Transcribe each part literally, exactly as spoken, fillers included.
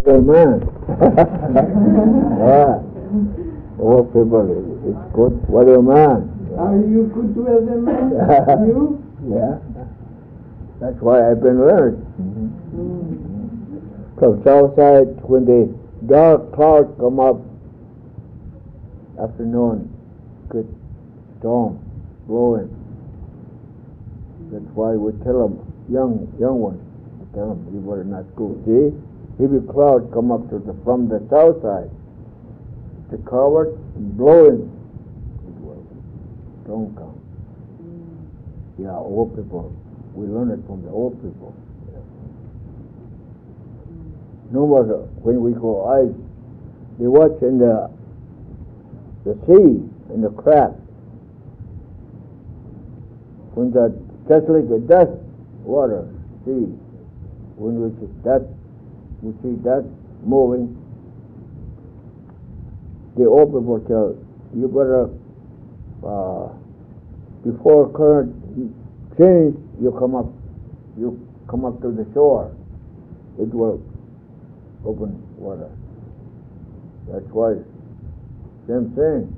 good man. Yeah. Old people, it's good. What a man. Are you good to as a man? You? Yeah. That's why I've been learned. Mm-hmm. From south side, when the dark clouds come up, afternoon, good storm blowing. That's why we tell them, young young ones, we tell them, you better not go. See, heavy clouds come up to the, from the south side. The covered blowing, it will don't come. Yeah, old people. We learn it from the old people. No matter when we go ice, they watch in the the sea, in the crack. When the just like the dust water, sea, when we see that, we see that moving. The old people tell you better uh, before current change, you come up, you come up to the shore. It will open water. That's why, same thing.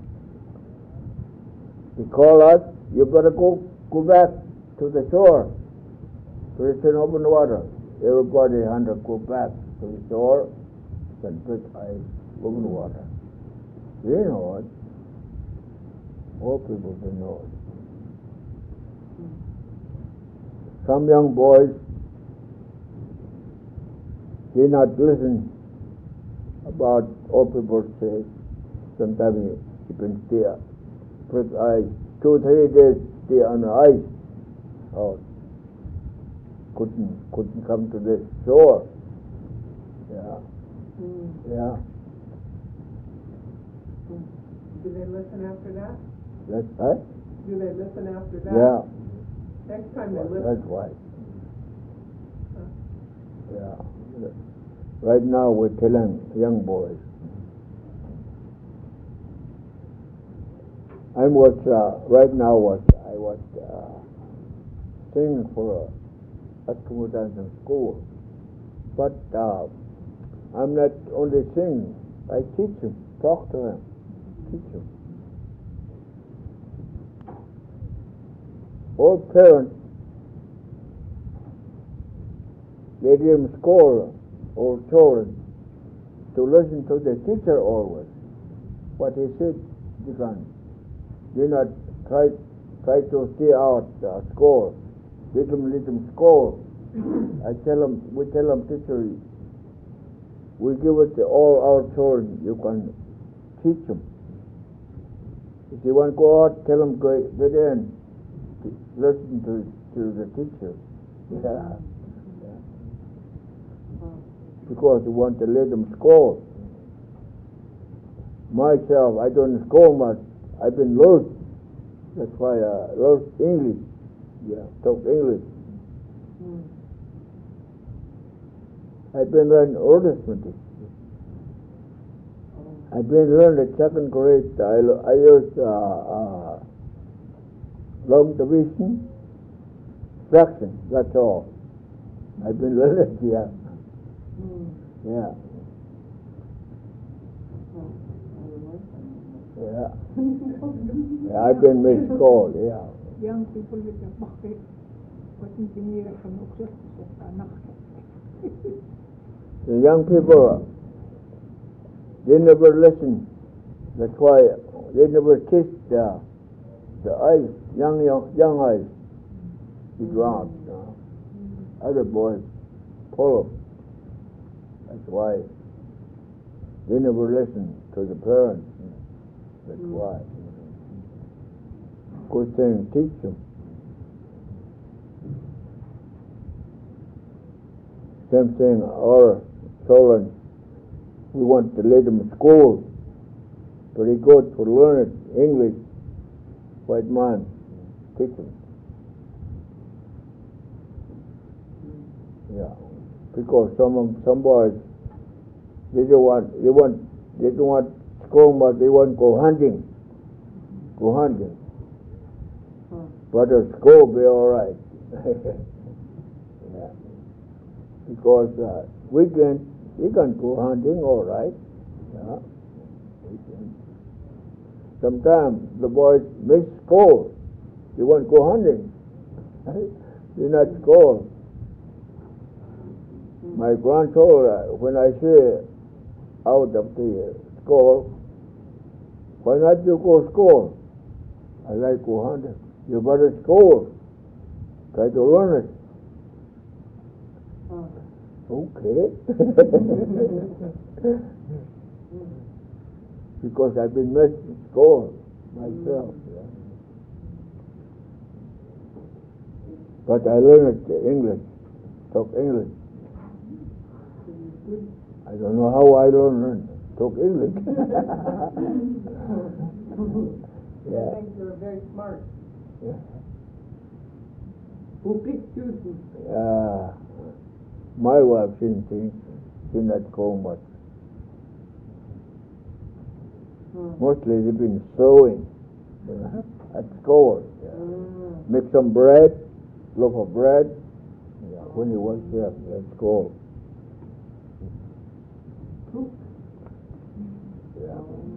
They call us, you better go go back to the shore. So it's in open water. Everybody had to go back to the shore and put ice, open water. They know it. All people can know it. Some young boys, they not listen about old people say. Sometimes you can stay put ice two three days stay on the ice. Oh, couldn't couldn't come to the shore. Yeah, Mm. yeah. Do they listen after that? That's right. Do they listen after that? Yeah. Next time they Well, listen. that's right. Huh. Yeah. Right now we're telling young boys. I was uh, right now was I was uh, singing for a Eskimo school, but uh, I'm not only singing. I teach them, talk to them, teach them. All parents, they didn't scold all children to listen to the teacher always. What he said, you can do not try try to stay out uh, score. Let them let them score. I tell them, we tell them, teacher, we give it to all our children. You can teach them. If you want to go out, tell them go get in. Listen to to the teacher. Yeah. Yeah. Because you want to let them score. Myself, I don't score much. I've been lost. That's why I lost English. Yeah, talk English. Mm. I've been learning arithmetic. Oh. I've been learning the second grade. I, I used uh, uh, long division, fraction. That's all. I've been learning. Yeah, Mm. yeah, Oh, I don't know. yeah. Yeah, I've been made school. Yeah. Young people with the bucket, wat niet meer genoeg zegt, zegt daar nacht. The young people, they never listen. That's why they never kiss the the eyes, young young young eyes. He drowned. Uh, other boys pull them. That's why they never listen to the parents. That's Mm. why. Good thing, teach them. Same thing, our children, we want to let them in school. Pretty good to learn it, English. White man, teach them. Yeah, because some of some boys, they don't want, they want, they don't want school, but they want to go hunting. Go hunting. Huh. But at school be all right. Yeah. Because uh, weekend We can go hunting, all right. Yeah. We can. Sometimes the boys miss school. They won't go hunting. They not school. My grandchildren, when I say out of the school, why not you go school? I like go hunting. You better school. Try to learn it. Okay. Because I've been missing school myself. Yeah. But I learned English, talk English. I don't know how I learned talk English. Yeah. I think you're very smart. Yeah. Who picked you? Yeah. My wife didn't think, she not go much. Hmm. Mostly they've been sewing at school. Yeah. Mm. Make some bread, loaf of bread. Yeah, when he was there at school. Yeah.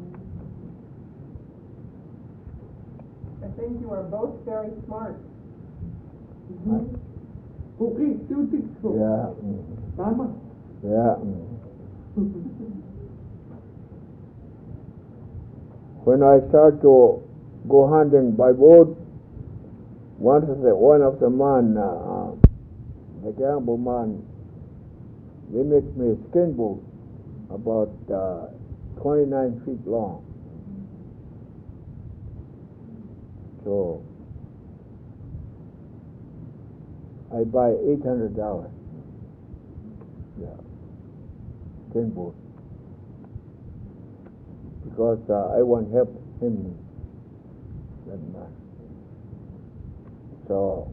I think you are both very smart. Mm-hmm. Okay, two things go. Yeah. Mm. Tama. Yeah. Mm. When I start to go hunting by boat, one of the one of the man, uh, the Gambo man, they make me a skin boat about uh, twenty-nine feet long. So I buy eight hundred dollars. Yeah, skin boat. Because uh, I want help him that much. So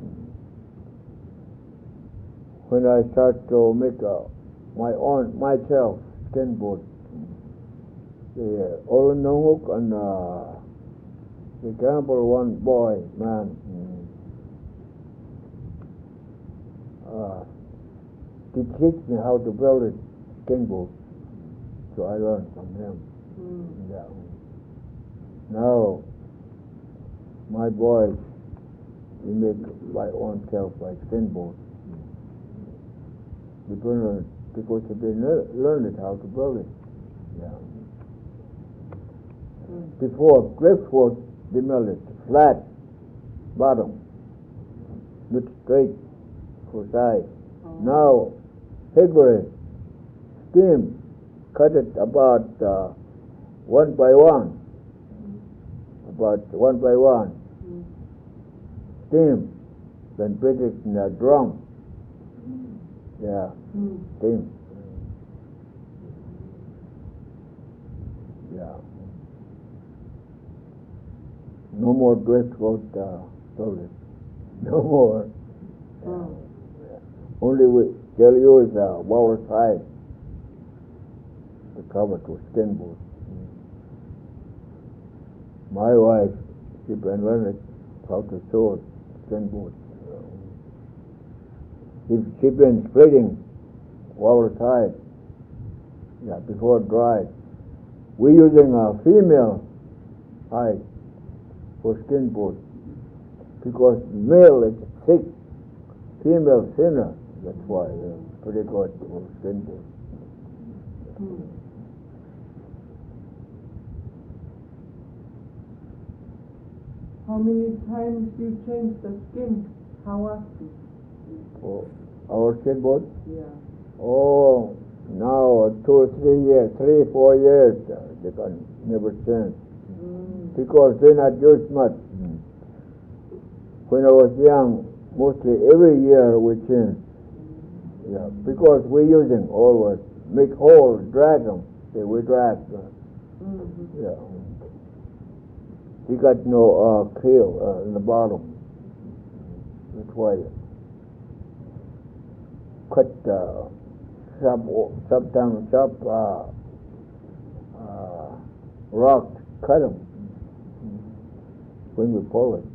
when I start to make a, my own myself skin boat, the Olononguk and uh, the Campbell one boy man, uh, he teach me how to build a skin boat. So I learned from him. Mm. Yeah. Now, my boys, we make my own self like skin boat. We don't learn because they learn it how to build it. Yeah. Mm. Before driftwood, they made it flat bottom, not straight for side. Oh. Now, hickory, steam, cut it about uh, one by one, about one by one, Mm. steam, then put it in a drum. Yeah, Mm. steam. Yeah. No more driftwood uh, solid. No more. Oh. Only we tell you is uh, our side. The cover to skin boat. My wife, she been learning how to sew skin boat. She she been splitting our side. Yeah, before it dried. We're using a female hide for skin boat because male is thick, female thinner. That's why they're pretty good for skin boat. Mm. How many times you change the skin? How often? For our skin boat, Yeah. oh, now two, three years, three, four years, uh, they can never change Mm. because they're not used much. When I was young, mostly every year we change. Yeah, because we're using always make holes, drag them. Say we drag. Uh, Mm-hmm. yeah. We got no uh, keel uh, in the bottom. That's why cut uh, sharp, sharp down, sharp uh, uh, rock, cut them when we pull it.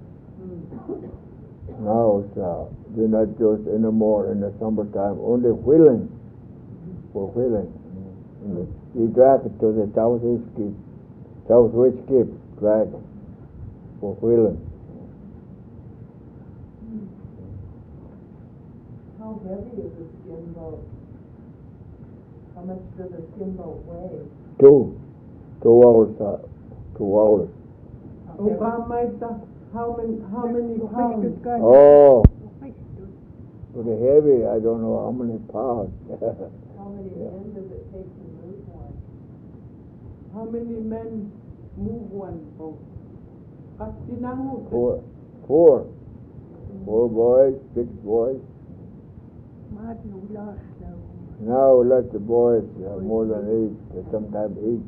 Mm. Now it's, uh, they're not used anymore in the summertime, only wheeling. fulfilling. Mm. He dragged it to the southeast cape, southwest cape, dragged it, fulfilling. How heavy is a skin boat? How much does a skin boat weigh? Two, two hours, uh, two hours. Ukamaita, how many, how many pounds? Oh, pretty heavy. I don't know how many pounds. How many men does it take to move one? How many men move one boat? Kastinango. Four, four, four boys, six boys. Now lots of boys have more than eight, sometimes eight.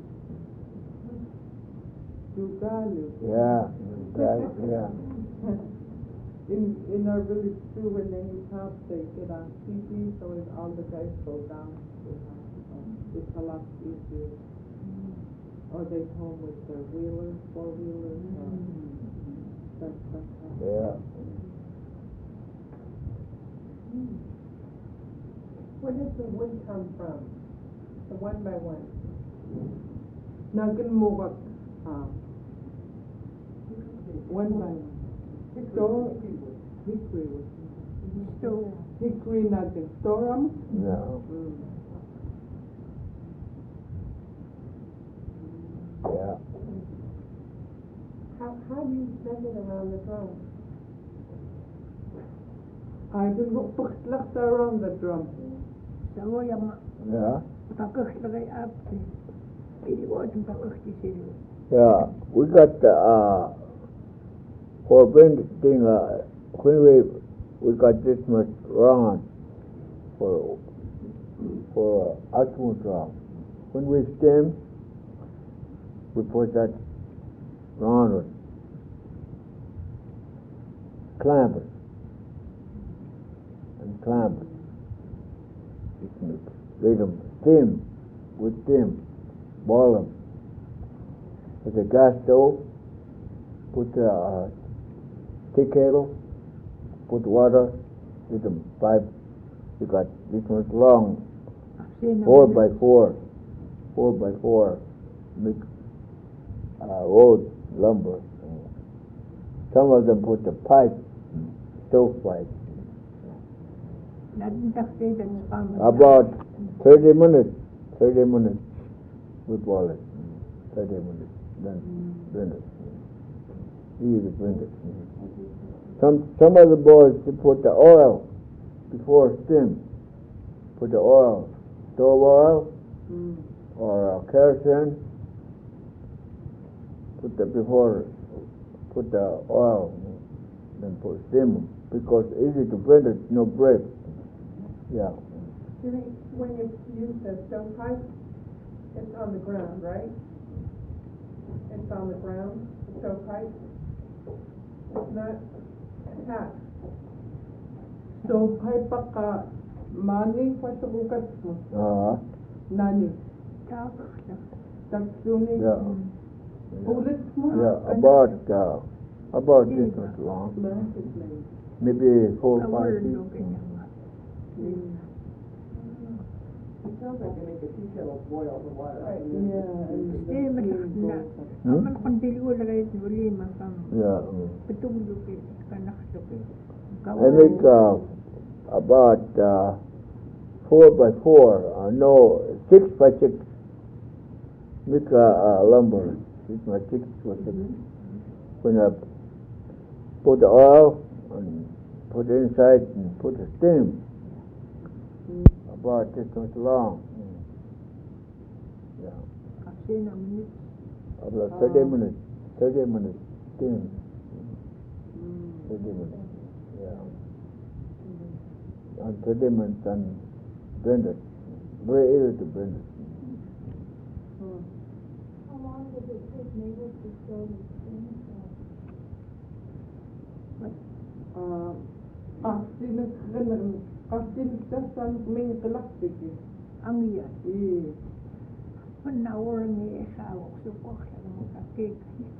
You got it. Yeah, that, yeah. In in our village too, when they need help, they get on T V, so it, all the guys go down. It's a lot easier. Or they come with their wheelers, four wheelers. Mm-hmm. That's that's how. Yeah. Where does the wood come from? The one by one. Nagan Mugak. Uh, one by one. Store, hickory wood. Store, hickory nugget. Storum? No. Mm. Yeah. How, how do you send it around the drum? I can go left around the drum. Yeah. Yeah. We got the uh for bending uh when we we got this much round for for outward drum. When we stem we put that round clamp it and clamp it. Let them steam with steam, boil them. With a gas stove, put a uh, tea kettle, put water, with them pipe. You got this much long, four by four, four by four, make uh, road lumber. Some of them put the pipe, stove pipe. About thirty minutes, thirty minutes with wallet, thirty minutes, then blend it. Easy blend it. Some, some of the boys, they put the oil before steam, put the oil, stove oil, mm. or uh, kerosene, put the before, put the oil, then put steam, because easy to blend it, no break. Yeah. You think when you use the stovepipe, it's on the ground, right? It's on the ground, the stovepipe. It's not attached. Stovepipe baka mani pasubukat mo. Uh-huh. Nani? Taksuni. Yeah. Ulit mo. Yeah, about uh, about this much long. Maybe four or five feet. Mm. It sounds like they make a tea kettle boil the water. Right. Yeah. Hmm? Yeah. I make uh, about uh, four by four, uh, no, six by six. Make uh, uh, lumber, six by six by six. When I put the oil and put it inside and put the steam. About this much long. Yeah. About thirty minutes. Thirty minutes. Steam. Thirty minutes. Yeah. And thirty minutes and blend it. Very easy to blend it. How long does it take neighbors to show the steam? Uh, Kastin ganun. Kastin kasan may kalaktik eh. Ang iya. Eh. Panawar niya sa awak supok sa mga kakik.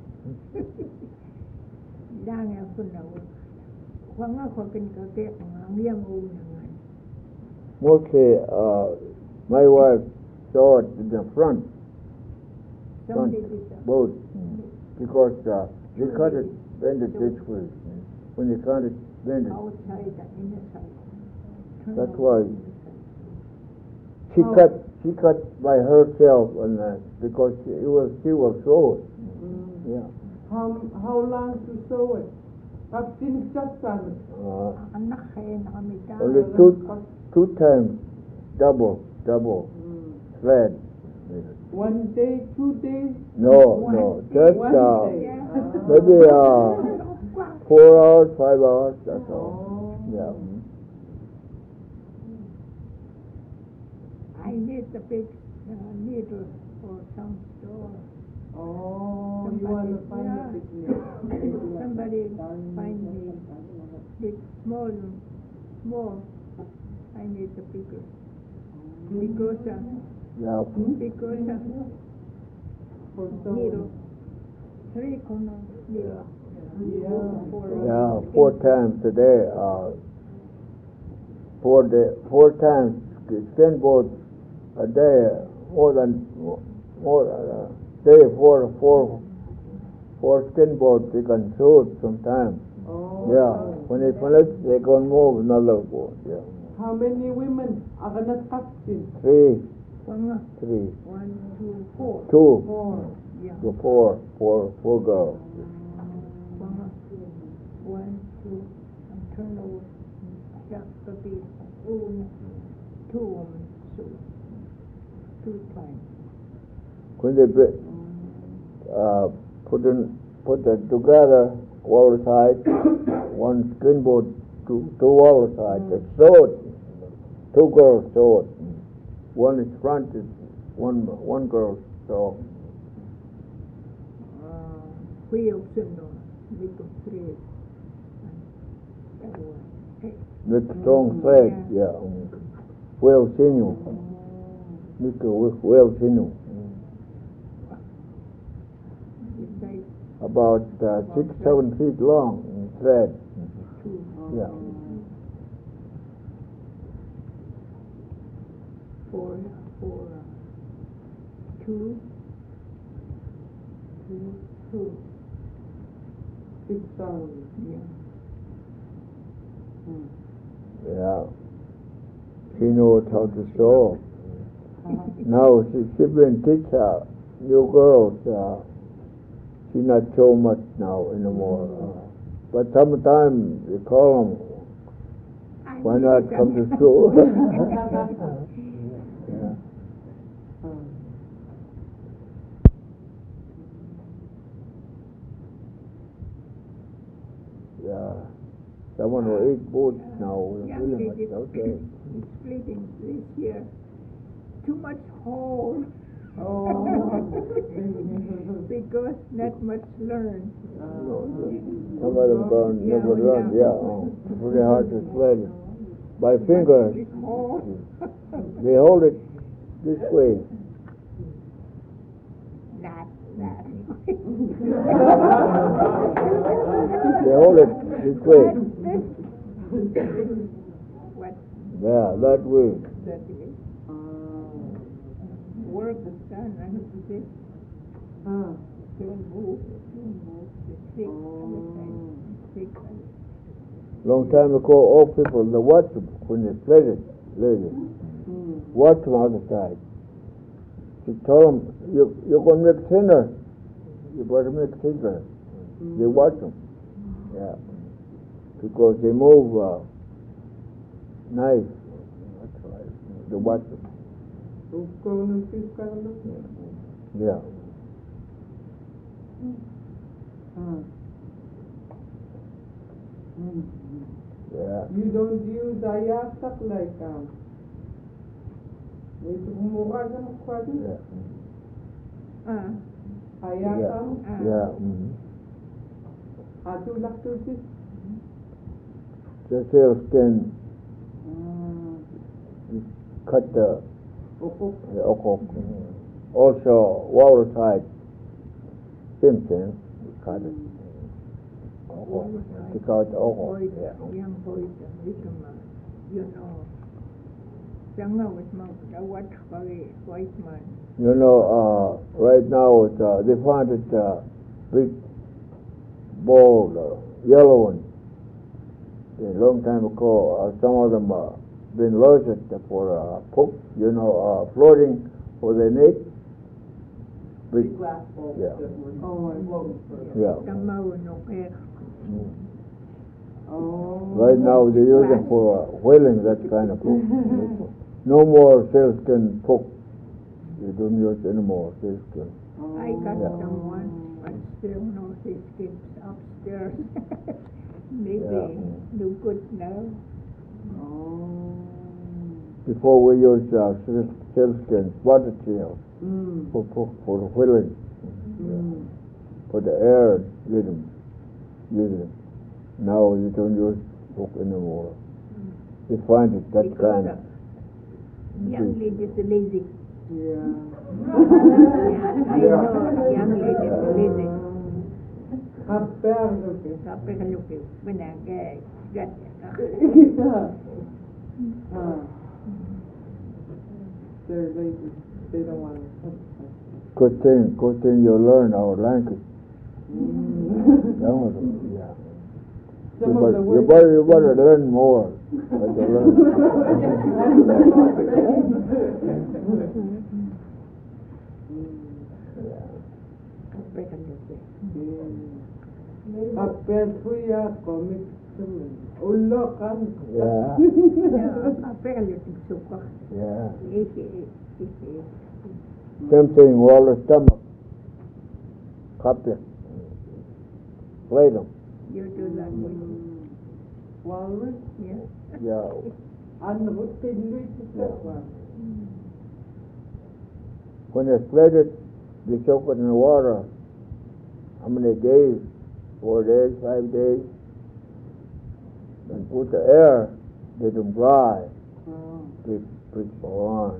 Lang ang panawar. Kung ako kinikakik, ang iyang unangan. Mostly, uh, My wife saw it in the front, front Somebody did that. both, because uh, they cut it, bend it this way. When they cut it, bend it. Outside and inside. Turn That's over why inside. she Oh. cut. She cut by herself, and uh, because she, it was she was so. Mm. Yeah. How, how long to sew it? I've seen just done. Uh, Anak kaya nakamita. only two two times, double, double Mm. thread. One day, two days, No, One no, day. just one uh, day. Yeah. Ah. maybe uh, four hours, five hours. That's all. Oh. Yeah. I need the big uh, needle for some store. Oh, you Somebody- want to find yeah. a picnic. Somebody find me big, small, small. I need the bigger. Because, uh, Yeah. because uh, For needle, sewing. three corner needle. Yeah. For, uh, Yeah, four times a day. Uh, four day, four times skin board a day. More than more uh, day four four four skin boards they can sew it sometimes. Oh. Yeah, when they finish they can move another board. Yeah, How many women are gonna touch it? three, One, three, one, two, four. two, Four. Yeah. to four, four, four girls. One, one, two, and turn over. Yeah, to be one, two women, so two times. When they be, uh, put in put it together, wall side, one skin board, two two wall sides. They sew it. Two girls sew it. One is front is one one girl sew. Uh, wheels in the little thread. And that one. Hey, With strong thread, yeah. um, Well sinew. With well sinew. it's like About uh, six, seven feet long in thread. two. Yeah. Four, four, uh, two, two, two, Six thousand. yeah. Hmm. Yeah. She knows how to sew. Now she she been teach uh, new girls. Uh, she not so much now anymore. Uh, but sometimes they call them. Why not come to school? Yeah. Hmm. Yeah. Someone will eat both now. Yeah, Really they much, did. okay. It's splitting this year. Too much hole. Oh. Because not much learn. Some of them burn, Yeah, never yeah. learn. Yeah. Oh, it's really hard to thread it. By fingers, Big hole. they hold it this way. Not that. They hold it this way. What Yeah, that way. that is. Work is done and this Ah. don't move. Don't move. The thick other side. Thick other. Long time ago, all people, they watch them when they thread it, lady. Hmm. Watch them on the side. She told them, you, you're going to make thinner. You better make thinner. They watch them. Yeah. Because they move uh, nice. That's right. They watch them. So, going to Carlo? Yeah. Ah. Hmm. Yeah. You don't use ayasak like um. Ito mukha ka mukha din. Yeah. Ah, Ayakam. ah. Yeah. Mm-hmm. Ato laktusis. The sealskin Ah. cut the, Opo. the okok. Also, water side, same thing. We cut it. Okok. Take out the okok. Boys, Yeah. young boys, uh, become, uh, you know, Sanga was Mount Rawat White Man. You know, uh, right now it's, uh, they found it uh, big, bold, uh, yellow one. A long time ago, uh, some of them uh, been lost for uh, poke, you know, uh, floating for the net. Big, Big glass balls yeah. that were floating for them. Yeah. Tama no kaya. Oh. Right now they use them for uh, whaling, that kind of poke. No more sealskin poke. They don't use any more sealskin. Oh. I got Yeah. someone, but still no his kids upstairs. Maybe Yeah. do good now. Oh. Before we used uh, seal- sealskin spotted tail Mm. for poke, for the whaling. Mm. For the air, use them. Use them. Now you don't use poke anymore. You find it that Because kind of of. young ladies are lazy. Yeah. Yeah, I know young ladies are lazy. Apparently. Kapag kalupi, managay, gat. Yeah. Huh. They're lazy. They don't want to touch us. Good thing, good thing you learn our language. Mm. Some of them, yeah. Some you, of better, the you words. better, you better learn more. Better learn. Kapag kalupi. Apel tuya komik temen. Ulo kan. Yeah, Kapag kalupi suka. yeah. Isi, isi. Same thing, all the stomach. Copy. Play them. You do that with Walrus. yeah. Yeah. An rutin luit Yeah. When they split it, they soak it in the water. How many days? Four days, five days. And put the air, let them dry. Oh. They put for on.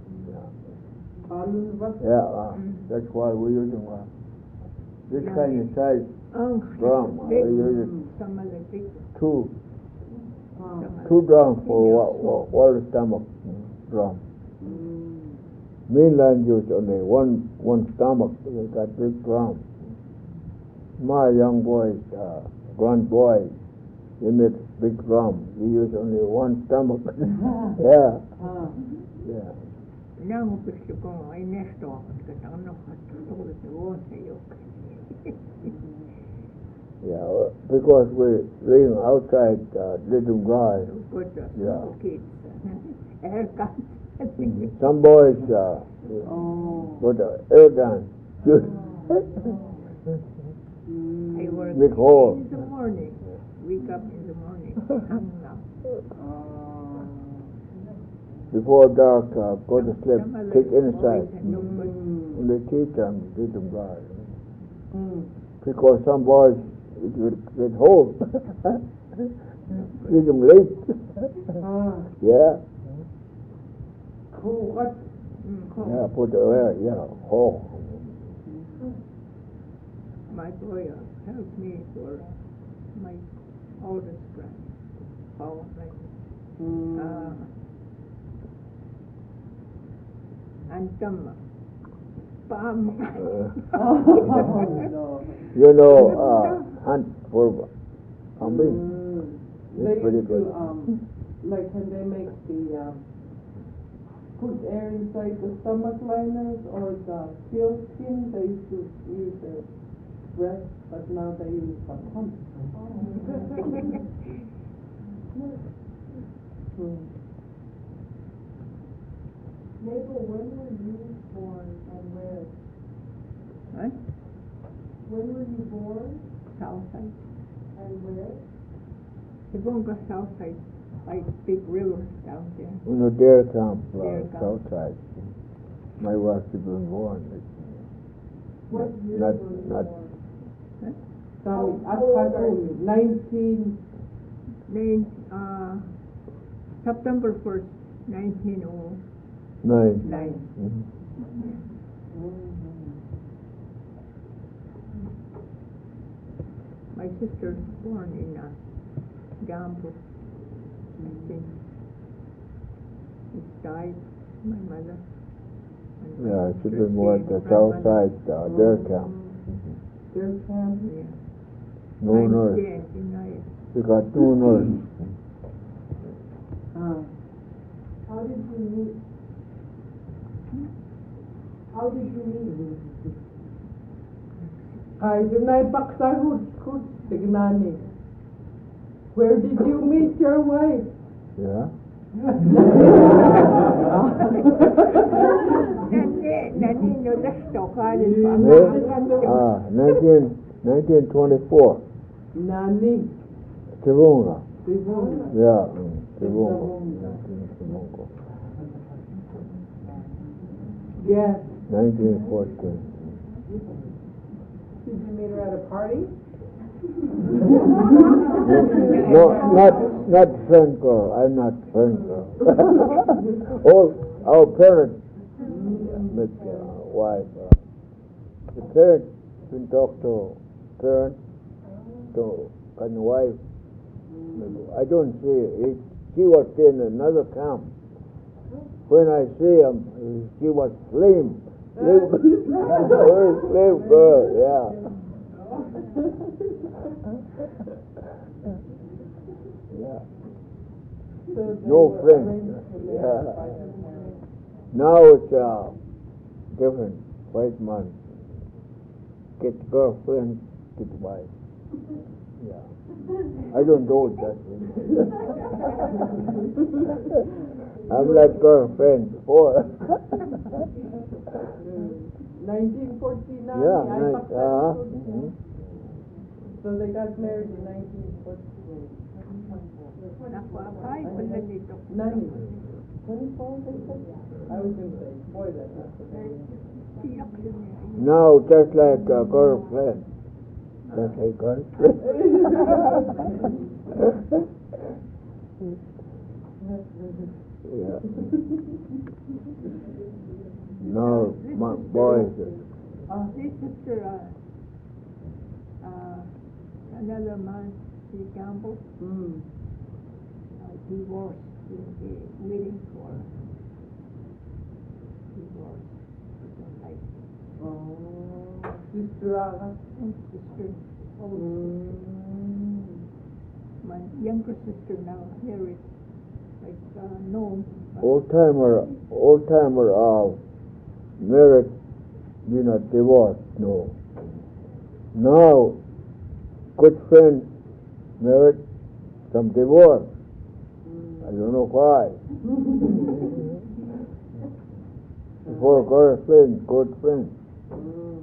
Alun was. Yeah, uh, that's why we use them. Uh, this Yeah. kind of size Oh, drum, uh, big. we use it Some of the big, two, Ah. some of two drums for Yeah. wa- wa- water stomach drum. Mm. Mainland use only one one stomach. They got big drum. My young boys, uh, grand boys, they make big drum. They use only one stomach. yeah, Ah. yeah. now gusto ko ay next ako kasi ano ka tulad doon sa iyo. Yeah, uh, because we leave them outside, uh, let them dry. Good uh, Yeah. kids. Haircut. Some boys uh, Oh. put the air gun. Mm. I work Big hole. in the morning. Wake up in the morning. Hang up. Ah. Before dark, uh, go to sleep, Some of the take boys inside. are no good. Mm. When they teach them, let them dry. Mm. Because some boys, it will get hold. Leave them late. Ah. yeah, Cool. What? Mm. yeah, put the air, yeah, oh. My boy uh, helped me for uh, my oldest grand. Power like Mm. uh, Antam Pam. Oh, no. You know, uh, hunt for kambing. Mm. It's They pretty used to, good. um, like when they make the, um, put air inside the stomach liners or the seal skin, they used to use the breast, but now they use the pump. Mm. Mabel, when were you born and where? Huh? When were you born Southside. and where? Ibonga Southside, like big river down there. In the deer camp, uh, Deer camp. outside. My wife has been born. What year Not, were you not, born? Tommy, at Khartoum, nineteen, Nine, uh, September first, nineteen oh nine. nine. Mhm. My sister was born in uh, Gambo, I think. He died, my mother. And my Yeah, she sister been more at stayed the with south grandmother. side, uh, their camp. Their camp. Yeah. No I'm nurse. staying tonight. She got no nurse. Ah. How did you meet? How did you meet? Ay, dunay paksa hud hud tignani. Where did you meet your wife? Yeah? Nani, nani no lasto ka rin pa. Me? Ah, nineteen, nineteen twenty-four. Nani. Tibunga. Tibunga. Yeah, mm, Tibunga. Tibunga. Tibunga. Yes. nineteen fourteen. Did you meet her at a party? No, not not friend girl. I'm not friend girl. All our parents met uh, wife. Uh, the parents can talk to parents to and wife. I don't see it. She was in another camp. When I see him, she was slim. Slim, very slim girl. Yeah. Yeah. So they No were friends. arranged to live Yeah. by their parents. Now it's uh, different. White man get girlfriend, get wife. Yeah. I don't know that. I'm like girlfriend before. nineteen forty-nine. Yeah, I nice. paksa Uh-huh. hud. Mhm. So they got married in nineteen forty-nine. Nakapay pala dito. Nani. twenty-four, they said? I was going to say, boy, that was the name. Tiyak yun eh. Now just like a girlfriend. Just like girlfriend. Yeah. No, my boys. Uh, this sister, uh, uh, another man, he Campbell, Mm. uh, divorced. He, he waiting for divorce. He don't like it. Oh, Sister Aga. And sister, oh, Mm. my younger sister now married, like uh, no. Old timer, old timer, uh, married, you know, divorced, no. Now, good friend married, some divorce. I don't know why. Before girlfriend, good friend. Mm.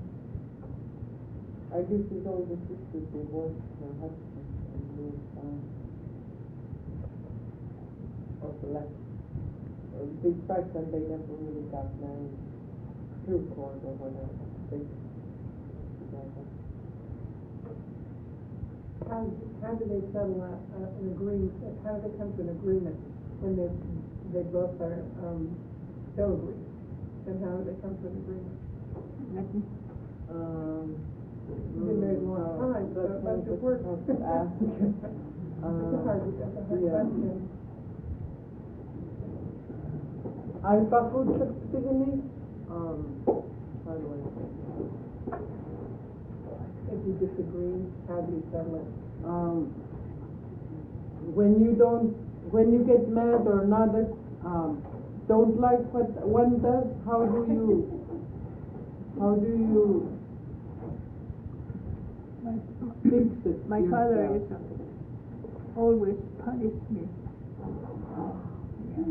I guess his older sister divorced her husband and moved on. Or left. Or despite that they never really got married through court or whatever. They together. How, how do they settle a, a, an agreement, how do they come to an agreement when they, they both are, um, so agree? And how do they come to an agreement? Nothing. Um, You've been married a long mm, time, so that's it must have worked. have to ask. It's a Um, hard, that's a hard yeah. question. I pakut sa tigini. Um, how do I say? If you disagree, how do you settle it? Um, when you don't, when you get mad or not, um, don't like what one does, how do you, how do you My, fix it? my father yourself? is uh, always punished me. Yeah.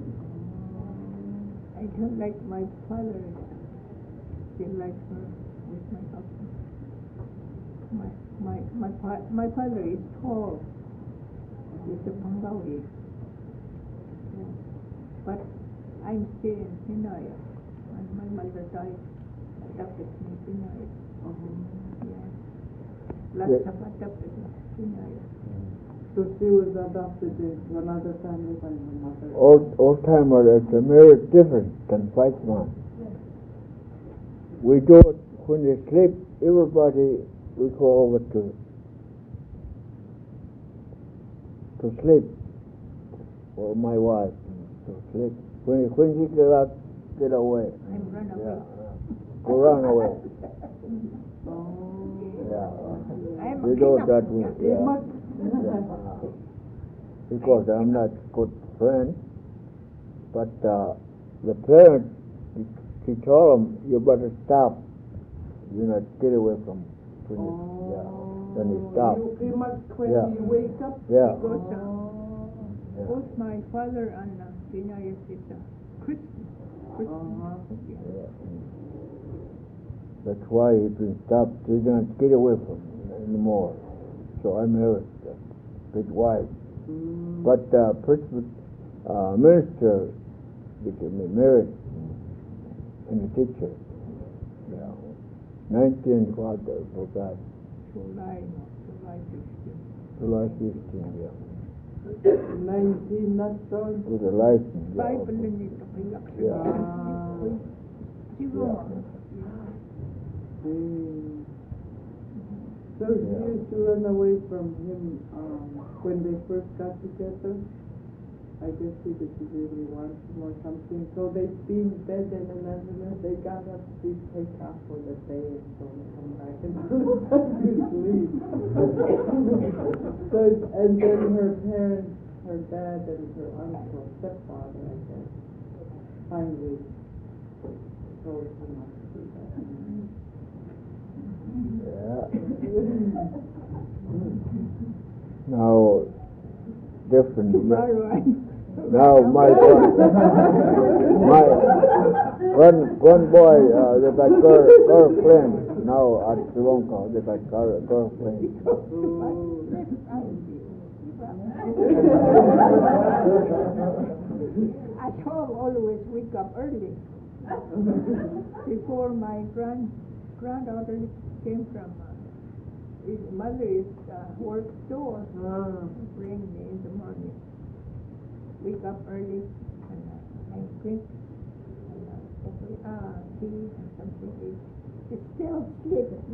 I don't like my father. Still like her with my husband. My my my fa- my father is tall. He's a Bengali. Yeah. But I'm still in Hinaya. And my mother died, adopted me in Hinaya. Yeah. Lots Yeah. of adopted in Hinaya. So she was adopted into another family by her mother. Old, old timer is a married different than white man. We do it when they sleep, everybody, we go over to to sleep for my wife. to sleep. When, when she get out, get away. I'm run away. Yeah. To run away. Oh. Yeah. I'm We do king that of- way. They Yeah. must. Yeah. Because I'm not good friend. But uh, the parent, she told him, you better stop. You not get away from when you, yeah. Then he stopped. You, you must when Yeah. you wake up. Yeah. Because uh, Oh. Yeah. both my father and uh, Vinayas is a Christian. Christian. Uh-huh. Yeah. Yeah. That's why he been stopped. He didn't get away from it anymore. So I married a big wife. Mm. But uh, Presbyterian uh, minister became married and a teacher. Yeah. Nineteen what I forgot. July, July fifteenth. July fifteenth, yeah. Nineteen, not so. With a license. Yeah. Bible nito kayak Yeah. Siguro. Mm. So Yeah. you used to run away from him um, when they first got together. I guess he didn't really want him or something. So they'd be in bed and then and they got up to take off for the day and so they come back and you sleep. So, and then her parents, her dad and her uncle, stepfather, I guess, finally told him not to do that. Yeah. Now, different. Tomorrow I'm Now my one, my one one boy, uh, they got girl, girlfriend. Now at Sri Lanka, they got girl, girlfriend. I told always wake up early. Before my grand granddaughter came from uh, his mother's uh, work store, Ah. bring me in the morning. Wake up early and uh, and drink and, uh, coffee, uh, tea and something. It's still sleeping.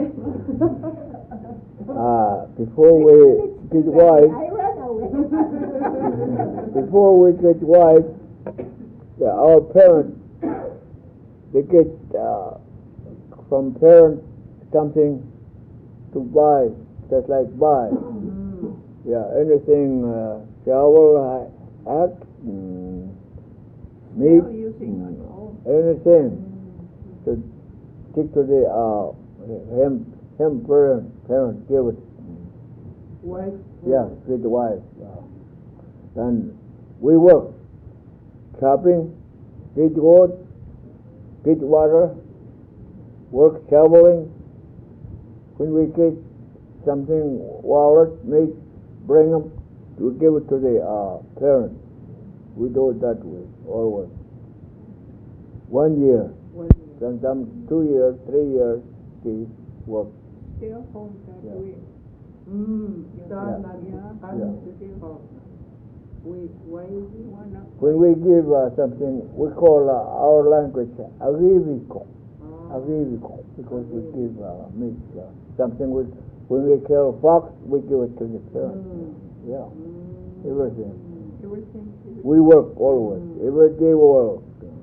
Uh, before we get wife, I run away. before we get wife, yeah, our parents, they get uh, from parents something to buy, just like buy. Mm. Yeah, anything, uh, shower, hat, mm, meat, Still using at home. anything to stick to the uh, him, him parent, parent give it. Wife. Yeah, with the wife. Uh, then we work, chopping, get wood, get water, work shoveling. When we get something, wallet, meat, bring them, we give it to the uh, parents. We do it that way, always. One year, One year. then some two years, three years, we work. Still home that Yeah. way. Mm. Yeah. Done Yeah. and Yeah. done Yeah. to give up. Wait, why is it? One of When we give uh, something, we call uh, our language agiviko, Ah. agiviko, because we give uh, meat. Uh, something we, when we kill fox, we give it to the parents. Mm. Yeah, Mm. everything. everything. We work always, every day we work.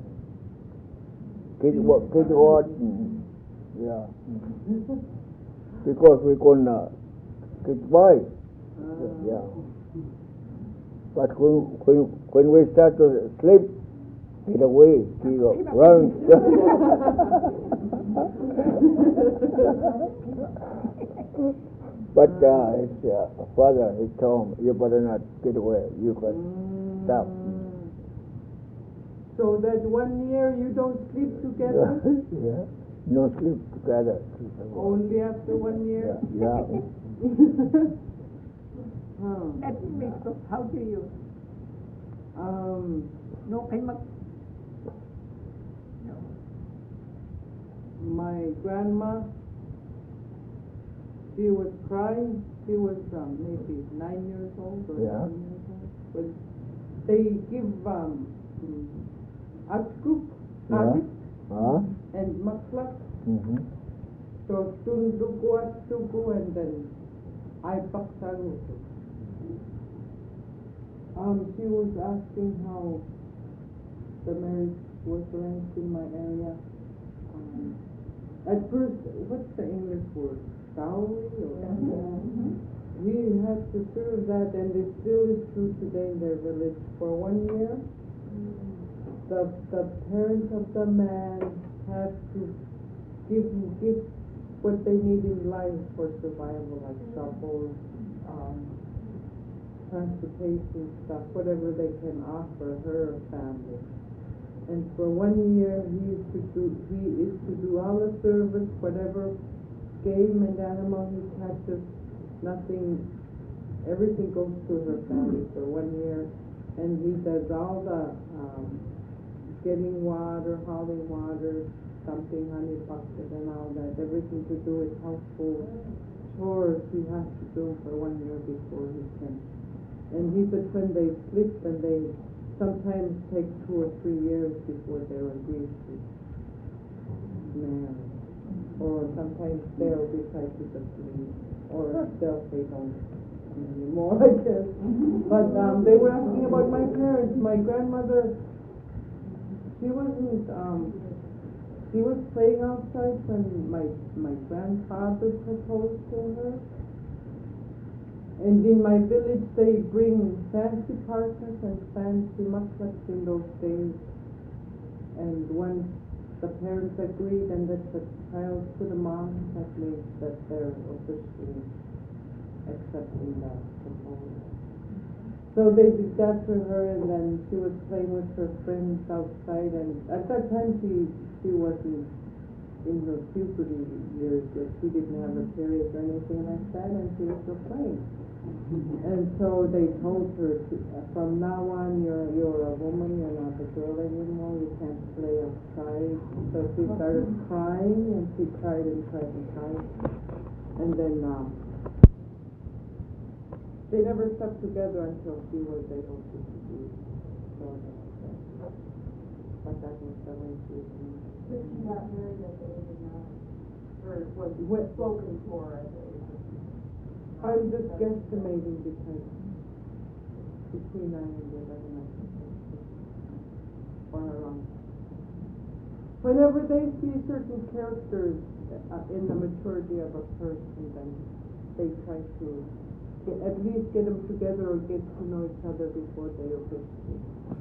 Get what, get what, mm, yeah. Because we couldn't get by, Ah. yeah. But when, when, when we start to sleep, get away, get up, run. But uh, his uh, father, he told him, you better not get away, you can stop. Mm. So that one year you don't sleep together? Yeah, no sleep together. Only after one year? Yeah, Huh. That makes us, how do you, Um, no kay mag, no. my grandma, she was crying. She was um, maybe nine years old or Yeah. ten years old. But they give um, atskup, Yeah. alit, huh? and maklak. Mm-hmm. So tunduku atsuku and then I paksarutu. Um, she was asking how the marriage was arranged in my area. Um, at first, what's the English word? Dowry or Mm-hmm. he had to serve that, and it still is true today in their village. For one year, the the parents of the man have to give give what they need in life for survival, like shovels, um, transportation stuff, whatever they can offer her family. And for one year, he is to do he is to do all the service, whatever game and animal he catches. Nothing, everything goes to her family for one year, and he does all the um, getting water, hauling water, dumping honey bucket and all that, everything to do with household chores he has to do for one year before he can. And he said when they split, then they sometimes take two or three years before they're agreed to marry. Or sometimes they'll decide to just leave. Or they'll say don't anymore, I guess. But um, they were asking about my parents. My grandmother, she wasn't, um, she was playing outside when my, my grandfather proposed to her. And in my village, they bring fancy partners and fancy mucklets in those days. And once the parents agreed, and that the child to the mom, that means that they're officially accepting the proposal. So they did that to her, and then she was playing with her friends outside. And at that time, she she wasn't in her puberty years yet. She didn't have a period or anything like that, and she was still playing. And so they told her, to, uh, from now on, you're you're a woman, you're not a girl anymore, you can't play outside. So she started crying, and she cried and cried and cried. And then um, they never slept together until she was able to do so. But that was the way she was. But she got married at the age of nine, or was What? spoken for at the age of nine. I'm just guesstimating because between nine and eleven, I think, or around. Whenever they see certain characters uh, in the maturity of a person, then they try to get, at least get them together or get to know each other before they officially.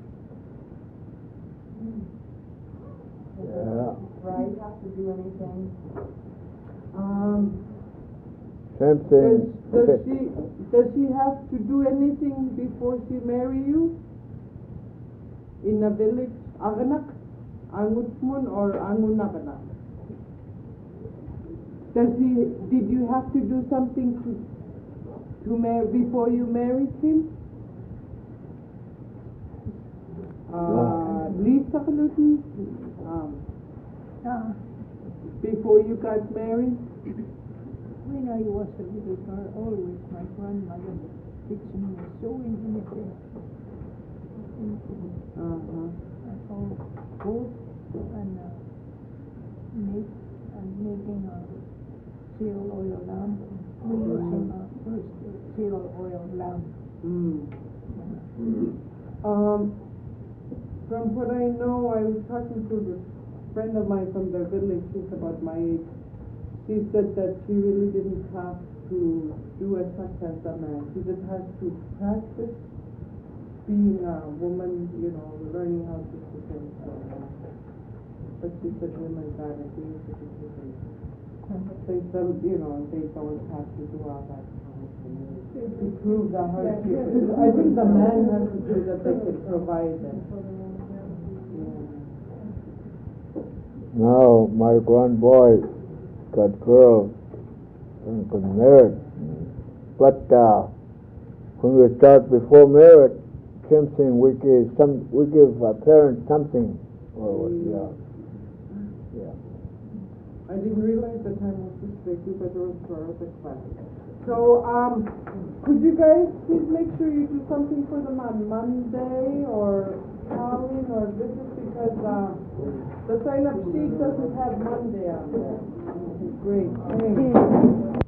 Yeah. Right, have to do anything? Um, Same does, thing. does she does she have to do anything before she marry you? In a village, aganak, angutmun or angunaganak? Does he? Did you have to do something to to marry before you married him? Uh, Lisa Kalutin, um, Uh, before you got married? when I was a little girl, always my grandmother teaching me sewing anything. Anything. Uh-huh. And all both and uh, make and making a seal oil lamp. We using a first seal oil lamp. Mm. Um, from what I know, I was talking to this friend of mine from their village. She's about my age. She said that she really didn't have to do as much as a man. She just has to practice being a woman, you know, learning how to cook and stuff. But she said women got it easy to do it. They said, you know, they don't have to do all that to prove the hardship. I think the man has to do that they can provide them. Yeah. Now my grand boy got girls and got married. But uh, when we start before marriage, same thing, we give some, we give our parents something. Or yeah, yeah. I didn't realize the time was this big because it was for the class. So, um, could you guys please make sure you do something for them on Monday or Colin or this is because uh, the sign-up sheet doesn't have Monday on there. Great, thanks.